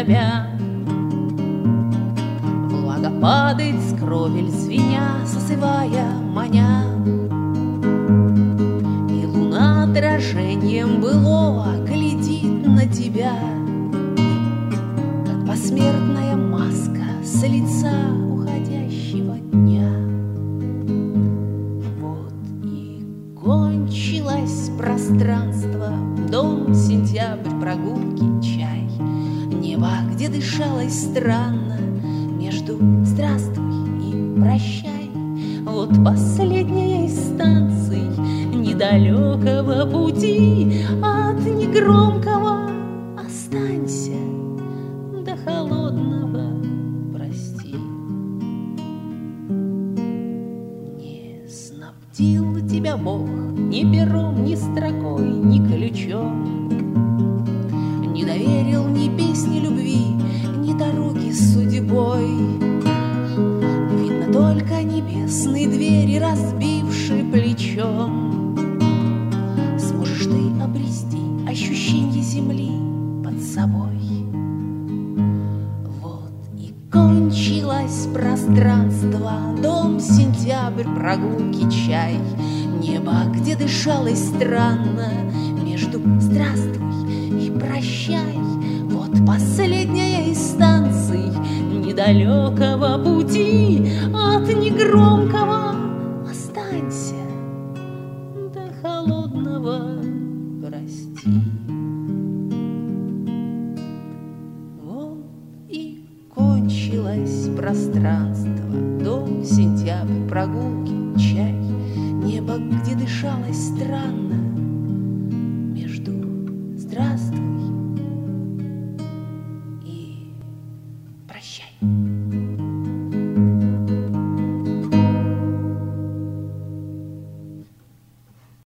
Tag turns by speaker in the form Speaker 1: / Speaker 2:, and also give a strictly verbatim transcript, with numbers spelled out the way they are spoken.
Speaker 1: топя. Влага падает с кровель звеня, созывая, маня. И луна отражением былого глядит на тебя, как посмертная маска с лица уходящего дня. Вот и кончилось пространство, дом, сентябрь, прогулки, чай. Небо, где дышалось странно между «здравствуй» и «прощай». Вот последняя из станций недалекого пути, от негромкого «останься» до холодного «прости». Не снабдил тебя Бог ни пером, ни строкой, ни ключом, не доверил ни песни любви, ни дороги с судьбой. Видно только небесные двери, разбившие плечом. Сможешь ты обрести ощущение земли под собой. Вот и кончилось пространство, дом, сентябрь, прогулки, чай. Небо, где дышалось странно между «здравствуй» и «прощай». Вот последняя из станций недалекого пути, от негромкого «останься» до холодного «прости». Вот и кончилось пространство, дом, сентябрь, прогулки, чай. Небо, где дышалось странно между «здравствуй»